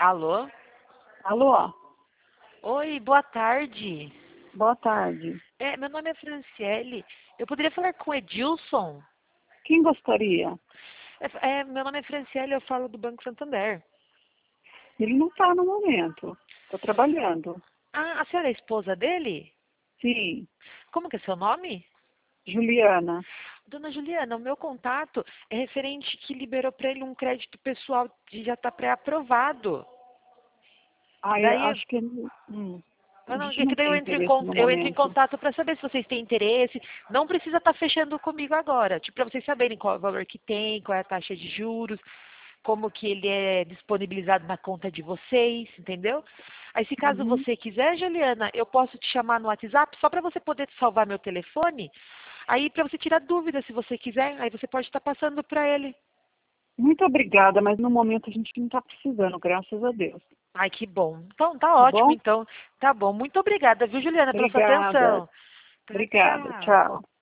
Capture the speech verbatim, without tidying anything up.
Alô? Alô? Oi, boa tarde. Boa tarde. É, meu nome é Franciele. Eu poderia falar com o Edilson? Quem gostaria? É, é, meu nome é Franciele, eu falo do Banco Santander. Ele não está no momento. Está trabalhando. Ah, a senhora é a esposa dele? Sim. Como que é seu nome? Juliana. Dona Juliana, o meu contato é referente que liberou para ele um crédito pessoal que já está pré-aprovado. Ah, eu Daí, acho que ele... Hum, a eu, não, gente é não que daí eu tem entro, em, interesse con- no eu entro em momento. contato para saber se vocês têm interesse. Não precisa estar fechando comigo agora, tipo, para vocês saberem qual é o valor que tem, qual é a taxa de juros, como que ele é disponibilizado na conta de vocês, entendeu? Aí, se caso Uhum. você quiser, Juliana, eu posso te chamar no WhatsApp só para você poder salvar meu telefone. Aí, para você tirar dúvidas, se você quiser, aí você pode estar passando para ele. Muito obrigada, mas no momento a gente não está precisando, graças a Deus. Ai, que bom. Então, tá Tá ótimo, bom? então. Tá bom. Muito obrigada, viu, Juliana, pela sua Obrigada. atenção. Tá, Obrigada. tchau. Tchau.